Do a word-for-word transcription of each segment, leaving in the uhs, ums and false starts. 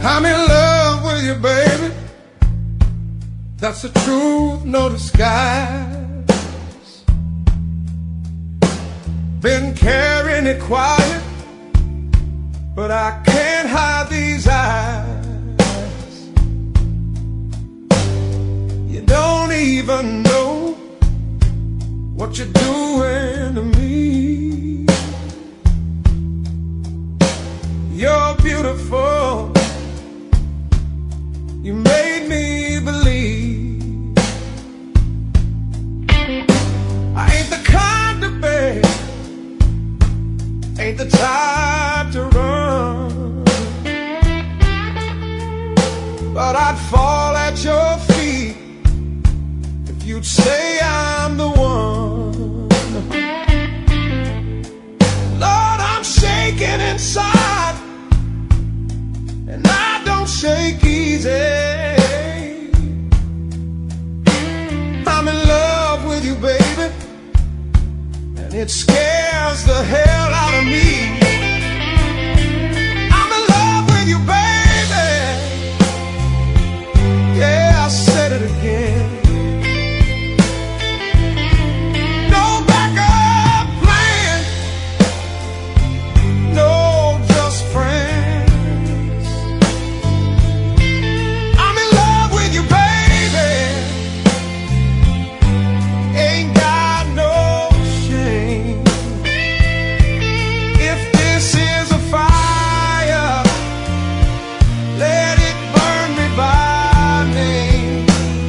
I'm in love with you, baby. That's the truth, no disguise. Been carrying it quiet, but I can't hide these eyes. You don't even know what you're doing to me. You're beautiful. You made me believe I ain't the kind to beg, ain't the type to run, but I'd fall at your feet if you'd say I'm the one. Lord, I'm shaking inside, and I don't shake easy. I'm in love with you, baby, and it scares the hell out of me. I'm in love with you, baby. Yeah, I said it again. No backup plan, no just friends. I'm in love with you, baby. Ain't got no shame. If this is a fire, let it burn me by name.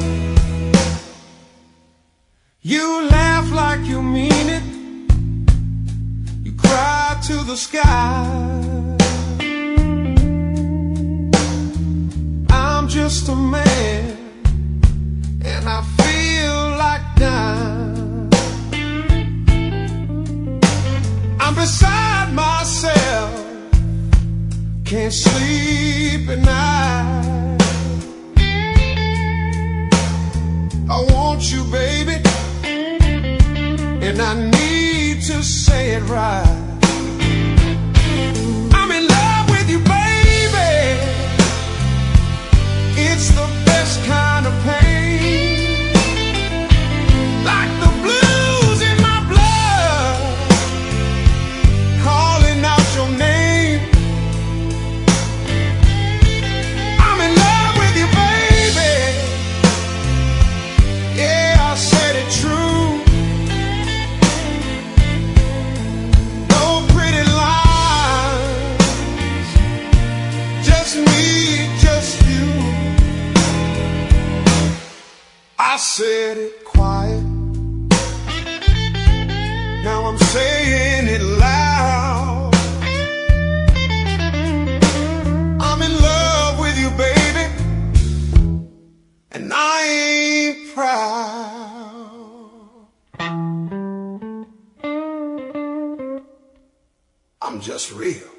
You laugh like you mean it, you cry to the sky. I'm just a man, and I feel like dying. I'm beside myself, can't sleep at night. I want you, baby, and I need to say it right. I'm in love with you, baby. It's the best kind of pain, like the blues in my blood, calling out your name. I'm in love with you, baby. Yeah, I said it true. No pretty lines, just me, just you. I said it quiet, now I'm saying it loud. I'm in love with you, baby, and I ain't proud. I'm just real.